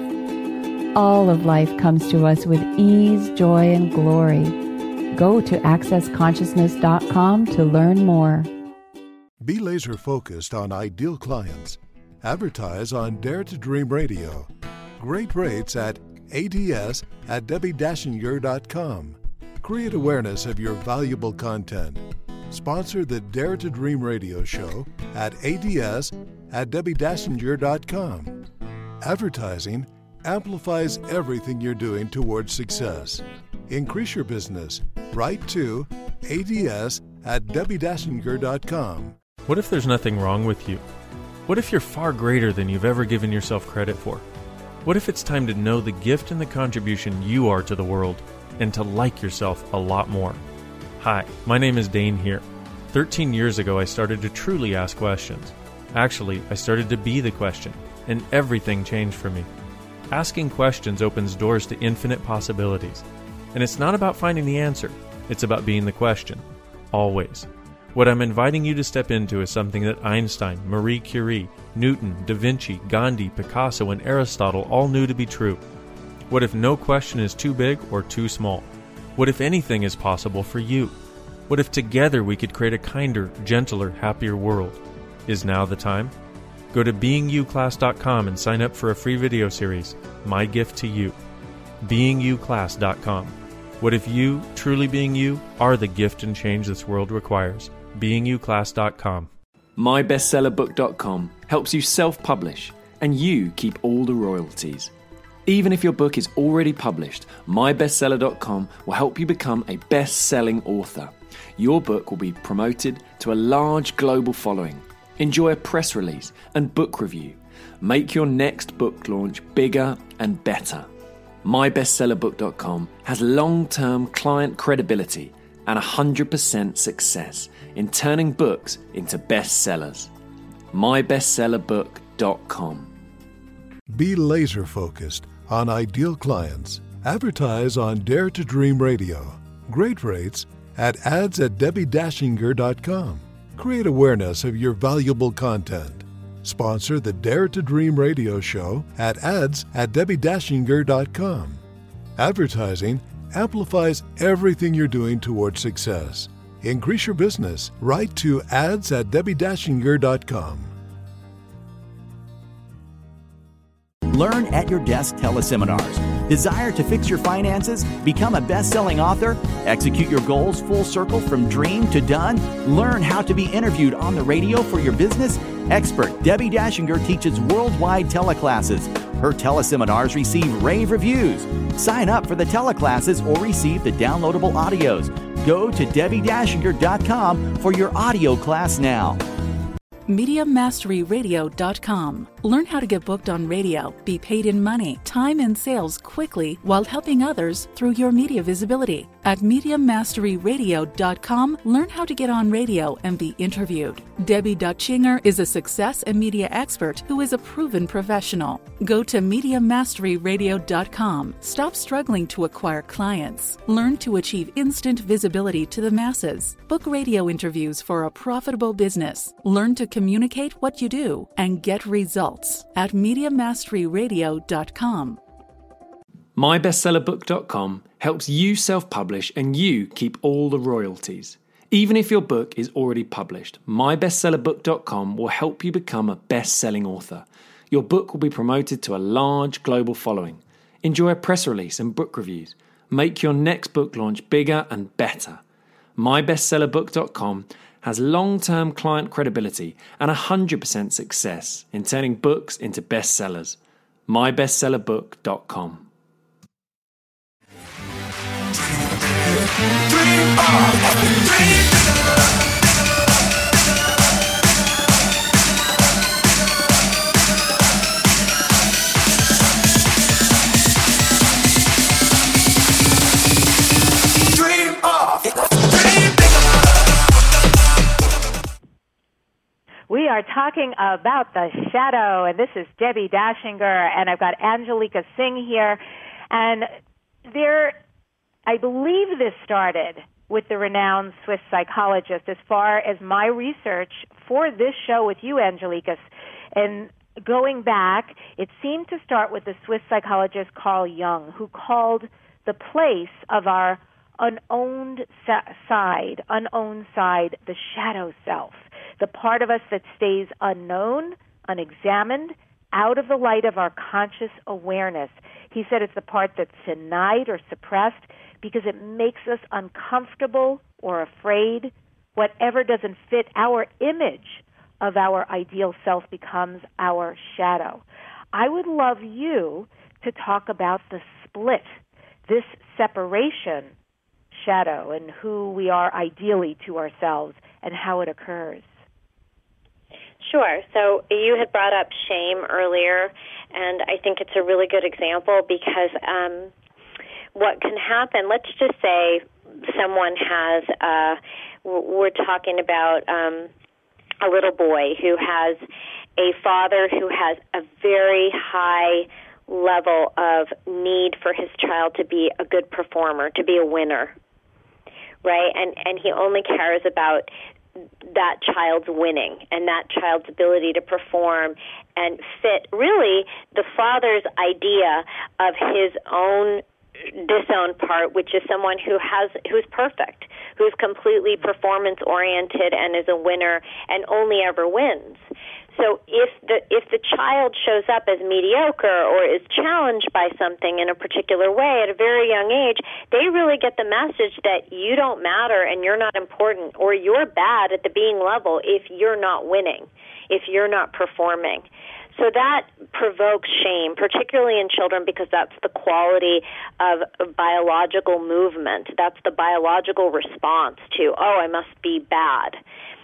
All of life comes to us with ease, joy, and glory. Go to access consciousness dot com to learn more. Be laser focused on ideal clients. Advertise on Dare to Dream Radio. Great rates at ads at debbie dashinger dot com. Create awareness of your valuable content. Sponsor the Dare to Dream Radio show at ads at debbie dashinger dot com. Advertising amplifies everything you're doing towards success. Increase your business. Write to ads at debbie dashinger dot com. What if there's nothing wrong with you? What if you're far greater than you've ever given yourself credit for? What if it's time to know the gift and the contribution you are to the world and to like yourself a lot more? Hi, my name is Dane here. thirteen years ago, I started to truly ask questions. Actually, I started to be the question, and everything changed for me. Asking questions opens doors to infinite possibilities. And it's not about finding the answer. It's about being the question. Always. What I'm inviting you to step into is something that Einstein, Marie Curie, Newton, Da Vinci, Gandhi, Picasso, and Aristotle all knew to be true. What if no question is too big or too small? What if anything is possible for you? What if together we could create a kinder, gentler, happier world? Is now the time? Go to being you class dot com and sign up for a free video series, My Gift to You. being you class dot com. What if you, truly being you, are the gift and change this world requires? being you class dot com. my bestseller book dot com helps you self-publish, and you keep all the royalties. Even if your book is already published, my bestseller dot com will help you become a best-selling author. Your book will be promoted to a large global following. Enjoy a press release and book review. Make your next book launch bigger and better. my bestseller book dot com has long-term client credibility and one hundred percent success in turning books into bestsellers. my bestseller book dot com. Be laser focused on ideal clients. Advertise on Dare to Dream Radio. Great rates at ads at debbie dashinger dot com. Create awareness of your valuable content. Sponsor the Dare to Dream radio show at ads at debbie dashinger dot com. Advertising amplifies everything you're doing towards success. Increase your business. Write to ads at debbie dashinger dot com. Learn at your desk teleseminars. Desire to fix your finances? Become a best-selling author? Execute your goals full circle from dream to done? Learn how to be interviewed on the radio for your business? Expert Debbie Dashinger teaches worldwide teleclasses. Her teleseminars receive rave reviews. Sign up for the teleclasses or receive the downloadable audios. Go to debbie dashinger dot com for your audio class now. media mastery radio dot com. Learn how to get booked on radio, be paid in money, time, and sales quickly while helping others through your media visibility. At media mastery radio dot com, learn how to get on radio and be interviewed. Debbie Dashinger is a success and media expert who is a proven professional. Go to media mastery radio dot com. Stop struggling to acquire clients. Learn to achieve instant visibility to the masses. Book radio interviews for a profitable business. Learn to communicate what you do and get results at media mastery radio dot com. my bestseller book dot com helps you self-publish and you keep all the royalties. Even if your book is already published, my bestseller book dot com will help you become a best-selling author. Your book will be promoted to a large global following. Enjoy a press release and book reviews. Make your next book launch bigger and better. my bestseller book dot com has long-term client credibility and one hundred percent success in turning books into bestsellers. my bestseller book dot com. We are talking about the shadow, and this is Debbie Dashinger, and I've got Angelica Singh here. And there, I believe this started with the renowned Swiss psychologist as far as my research for this show with you, Angelica. And going back, it seemed to start with the Swiss psychologist Carl Jung, who called the place of our unowned side, unowned side, the shadow self. The part of us that stays unknown, unexamined, out of the light of our conscious awareness. He said it's the part that's denied or suppressed because it makes us uncomfortable or afraid. Whatever doesn't fit our image of our ideal self becomes our shadow. I would love you to talk about the split, this separation shadow, and who we are ideally to ourselves and how it occurs. Sure. So you had brought up shame earlier, and I think it's a really good example because um, what can happen, let's just say someone has, uh, we're talking about um, a little boy who has a father who has a very high level of need for his child to be a good performer, to be a winner, right? And, and he only cares about that child's winning and that child's ability to perform and fit really the father's idea of his own disowned part, which is someone who has who's perfect, who's completely performance oriented and is a winner and only ever wins. So if the if the child shows up as mediocre or is challenged by something in a particular way at a very young age, they really get the message that you don't matter and you're not important, or you're bad at the being level if you're not winning, if you're not performing. So that provokes shame, particularly in children, because that's the quality of biological movement. That's the biological response to, oh, I must be bad.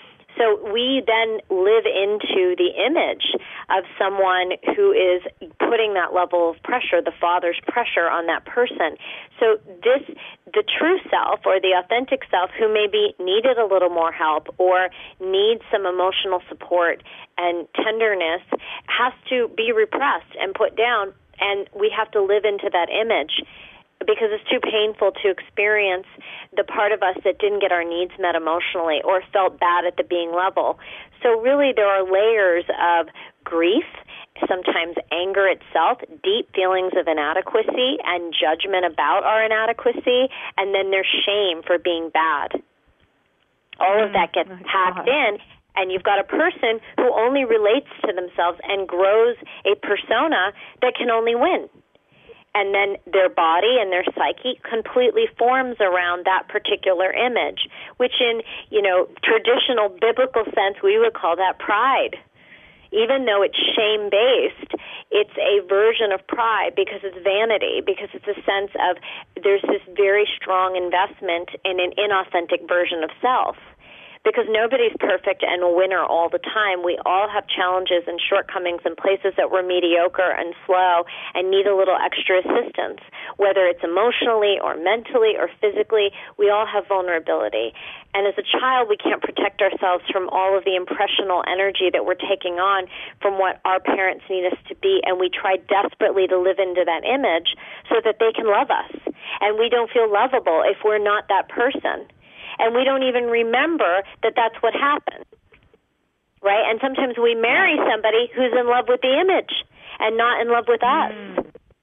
So we then live into the image of someone who is putting that level of pressure, the father's pressure on that person. So this, the true self or the authentic self who maybe needed a little more help or needs some emotional support and tenderness has to be repressed and put down, and we have to live into that image, because it's too painful to experience the part of us that didn't get our needs met emotionally or felt bad at the being level. So really there are layers of grief, sometimes anger itself, deep feelings of inadequacy and judgment about our inadequacy, and then there's shame for being bad. All of that gets packed in, and you've got a person who only relates to themselves and grows a persona that can only win. And then their body and their psyche completely forms around that particular image, which in, you know, traditional biblical sense, we would call that pride. Even though it's shame-based, it's a version of pride because it's vanity, because it's a sense of there's this very strong investment in an inauthentic version of self. Because nobody's perfect and a winner all the time. We all have challenges and shortcomings and places that we're mediocre and slow and need a little extra assistance. Whether it's emotionally or mentally or physically, we all have vulnerability. And as a child, we can't protect ourselves from all of the impressional energy that we're taking on from what our parents need us to be, and we try desperately to live into that image so that they can love us. And we don't feel lovable if we're not that person. And we don't even remember that that's what happened, right? And sometimes we marry somebody who's in love with the image and not in love with us.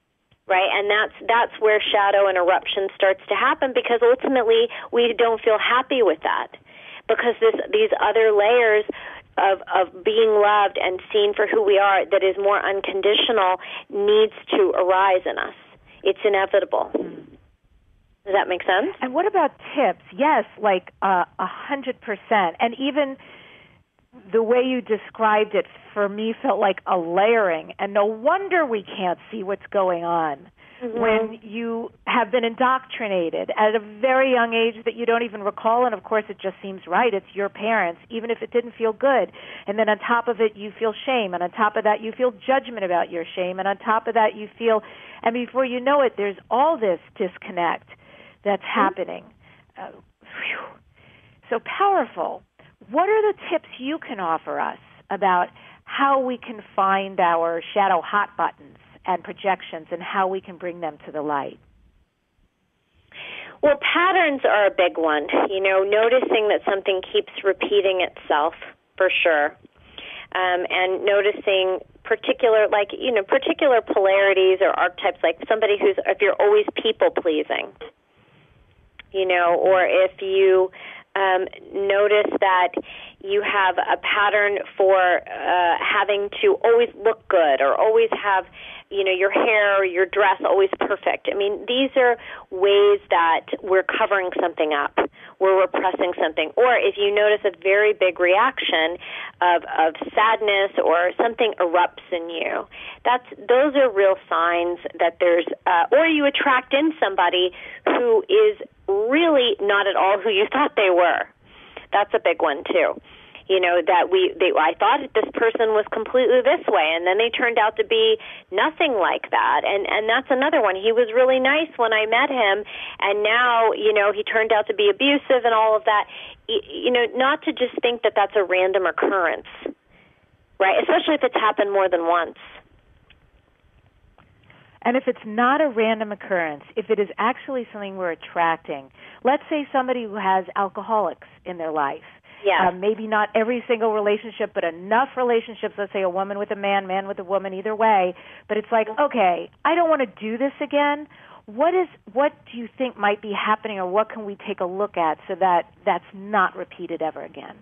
right? And that's that's where shadow and eruption starts to happen, because ultimately we don't feel happy with that, because this, these other layers of, of being loved and seen for who we are that is more unconditional needs to arise in us. It's inevitable. Does that make sense? And what about tips? Yes, like uh, a hundred percent. And even the way you described it, for me, felt like a layering. And no wonder we can't see what's going on. Mm-hmm. When you have been indoctrinated at a very young age that you don't even recall, and of course it just seems right, it's your parents, even if it didn't feel good. And then on top of it, you feel shame, and on top of that, you feel judgment about your shame, and on top of that, you feel, and before you know it, there's all this disconnect that's mm-hmm. happening. Uh, so powerful. What are the tips you can offer us about how we can find our shadow hot buttons and projections, and how we can bring them to the light? Well, patterns are a big one. You know, noticing that something keeps repeating itself, for sure. Um, and noticing particular, like, you know, particular polarities or archetypes, like somebody who's, if you're always people-pleasing, you know, or if you um, notice that you have a pattern for uh, having to always look good or always have, you know, your hair or your dress always perfect. I mean, these are ways that we're covering something up. We're repressing something. Or if you notice a very big reaction of, of sadness or something erupts in you, that's those are real signs that there's, uh, or you attract in somebody who is really not at all who you thought they were. That's a big one, too. You know, that we, they, I thought this person was completely this way, and then they turned out to be nothing like that. And, and that's another one. He was really nice when I met him, and now, you know, he turned out to be abusive and all of that. You know, not to just think that that's a random occurrence, right? Especially if it's happened more than once. And if it's not a random occurrence, if it is actually something we're attracting, let's say somebody who has alcoholics in their life. Yeah. Um, maybe not every single relationship, but enough relationships, let's say a woman with a man, man with a woman, either way. But it's like, okay, I don't want to do this again. What is, what do you think might be happening, or what can we take a look at so that that's not repeated ever again?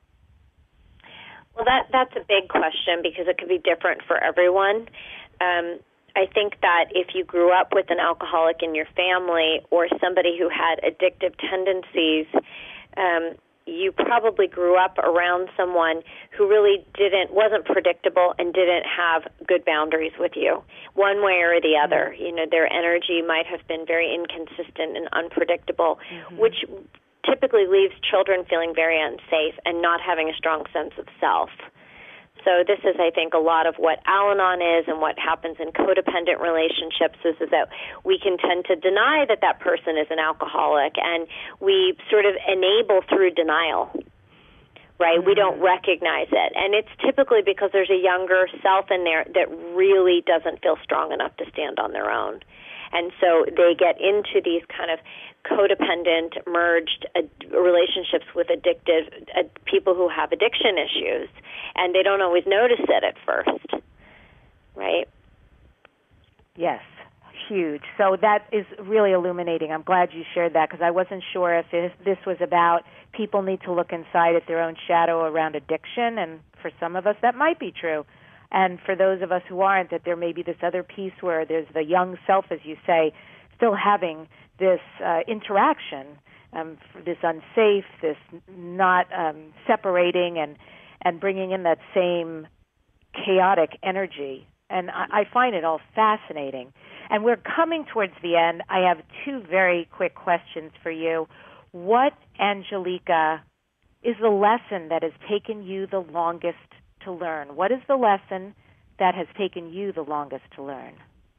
Well, that that's a big question, because it could be different for everyone. Um, I think that if you grew up with an alcoholic in your family or somebody who had addictive tendencies, um, you probably grew up around someone who really didn't, wasn't predictable and didn't have good boundaries with you, one way or the other. You know, their energy might have been very inconsistent and unpredictable, mm-hmm. which typically leaves children feeling very unsafe and not having a strong sense of self. So this is, I think, a lot of what Al-Anon is, and what happens in codependent relationships is, is that we can tend to deny that that person is an alcoholic, and we sort of enable through denial, right? Mm-hmm. We don't recognize it. And it's typically because there's a younger self in there that really doesn't feel strong enough to stand on their own. And so they get into these kind of codependent, merged uh, relationships with addictive uh, people who have addiction issues, and they don't always notice it at first, right? Yes, huge. So that is really illuminating. I'm glad you shared that, because I wasn't sure if this was about people need to look inside at their own shadow around addiction, and for some of us that might be true. And for those of us who aren't, that there may be this other piece where there's the young self, as you say, still having this uh, interaction, um, this unsafe, this not um, separating, and, and bringing in that same chaotic energy. And I, I find it all fascinating. And we're coming towards the end. I have two very quick questions for you. What, Angelica, is the lesson that has taken you the longest to learn? What is the lesson that has taken you the longest to learn?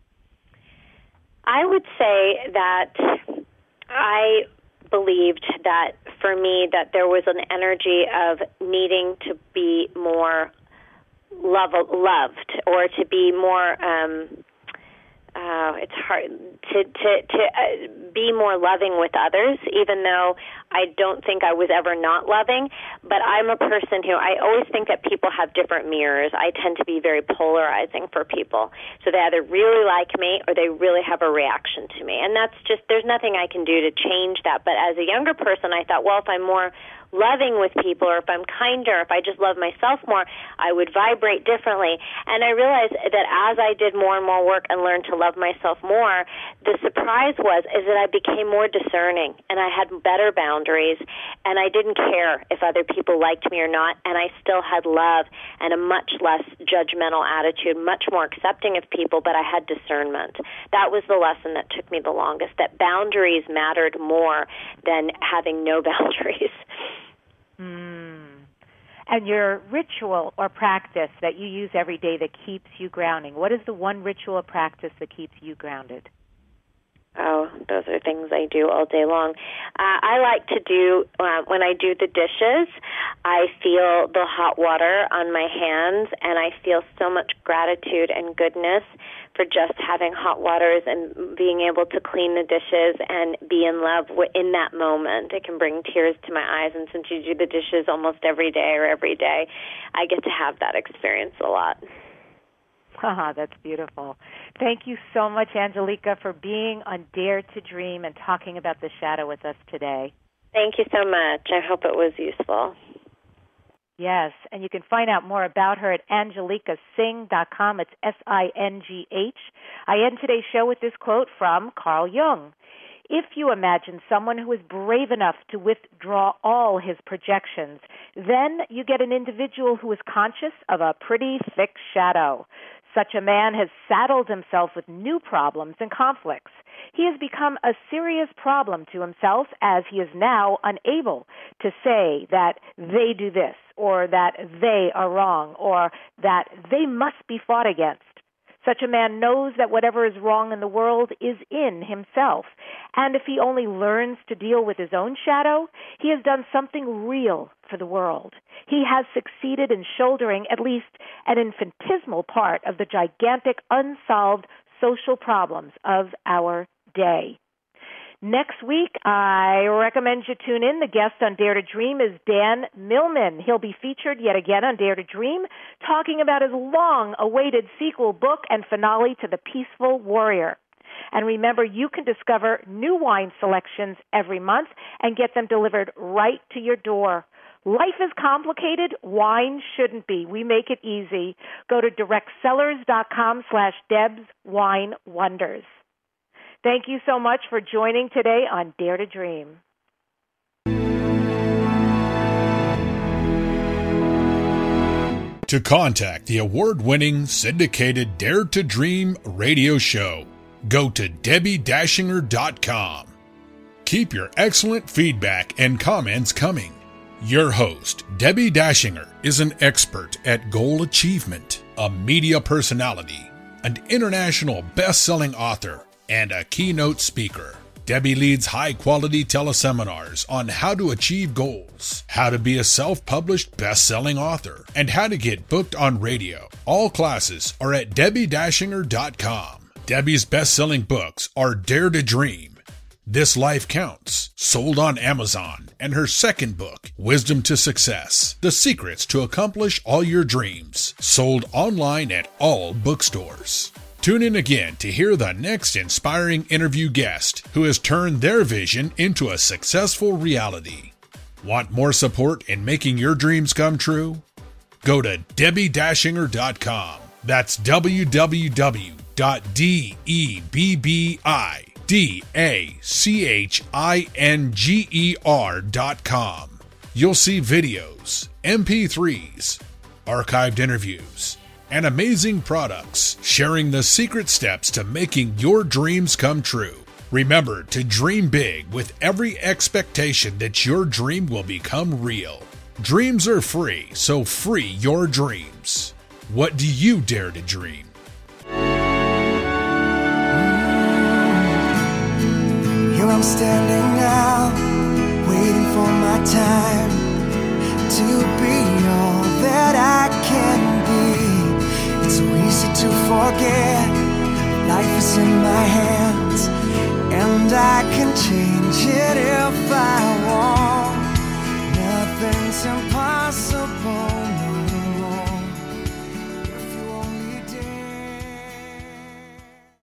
I would say that I believed that for me that there was an energy of needing to be more love, loved, or to be more, um, uh, it's hard to to to uh, be more loving with others, even though I don't think I was ever not loving. But I'm a person who I always think that people have different mirrors. I tend to be very polarizing for people. So they either really like me or they really have a reaction to me. And that's just, there's nothing I can do to change that. But as a younger person, I thought, well, if I'm more loving with people, or if I'm kinder, if I just love myself more, I would vibrate differently. And I realized that as I did more and more work and learned to love myself more, the surprise was is that I became more discerning, and I had better boundaries, and I didn't care if other people liked me or not, and I still had love and a much less judgmental attitude, much more accepting of people, but I had discernment. That was the lesson that took me the longest, that boundaries mattered more than having no boundaries. Mm. And your ritual or practice that you use every day that keeps you grounding, what is the one ritual or practice that keeps you grounded? Oh, those are things I do all day long. Uh, I like to do, uh, when I do the dishes, I feel the hot water on my hands, and I feel so much gratitude and goodness for just having hot waters and being able to clean the dishes and be in love in that moment. It can bring tears to my eyes, and since you do the dishes almost every day or every day, I get to have that experience a lot. Ah, that's beautiful. Thank you so much, Angelica, for being on Dare to Dream and talking about the shadow with us today. Thank you so much. I hope it was useful. Yes, and you can find out more about her at angelica singh dot com. It's S I N G H. I end today's show with this quote from Carl Jung. If you imagine someone who is brave enough to withdraw all his projections, then you get an individual who is conscious of a pretty thick shadow. Such a man has saddled himself with new problems and conflicts. He has become a serious problem to himself, as he is now unable to say that they do this, or that they are wrong, or that they must be fought against. Such a man knows that whatever is wrong in the world is in himself. And if he only learns to deal with his own shadow, he has done something real for the world. He has succeeded in shouldering at least an infinitesimal part of the gigantic unsolved social problems of our day. Next week, I recommend you tune in. The guest on Dare to Dream is Dan Millman. He'll be featured yet again on Dare to Dream, talking about his long-awaited sequel book and finale to The Peaceful Warrior. And remember, you can discover new wine selections every month and get them delivered right to your door. Life is complicated. Wine shouldn't be. We make it easy. Go to directsellers.com slash Deb's Wine Wonders. Thank you so much for joining today on Dare to Dream. To contact the award-winning syndicated Dare to Dream radio show, go to debbie dashinger dot com. Keep your excellent feedback and comments coming. Your host, Debbie Dashinger, is an expert at goal achievement, a media personality, an international best-selling author, and a keynote speaker. Debbie leads high-quality teleseminars on how to achieve goals, how to be a self-published best-selling author, and how to get booked on radio. All classes are at debbie dashinger dot com. Debbie's best-selling books are Dare to Dream, This Life Counts, sold on Amazon, and her second book, Wisdom to Success, The Secrets to Accomplish All Your Dreams, sold online at all bookstores. Tune in again to hear the next inspiring interview guest who has turned their vision into a successful reality. Want more support in making your dreams come true? Go to debbie dashinger dot com. That's w w w dot debbie dashinger dot com. You'll see videos, M P threes, archived interviews, and amazing products sharing the secret steps to making your dreams come true. Remember to dream big with every expectation that your dream will become real. Dreams are free, so free your dreams. What do you dare to dream? Here I'm standing now, waiting for my time to be all that I can be. It's so easy to forget, life is in my hands, and I can change it if I want. Nothing's impossible.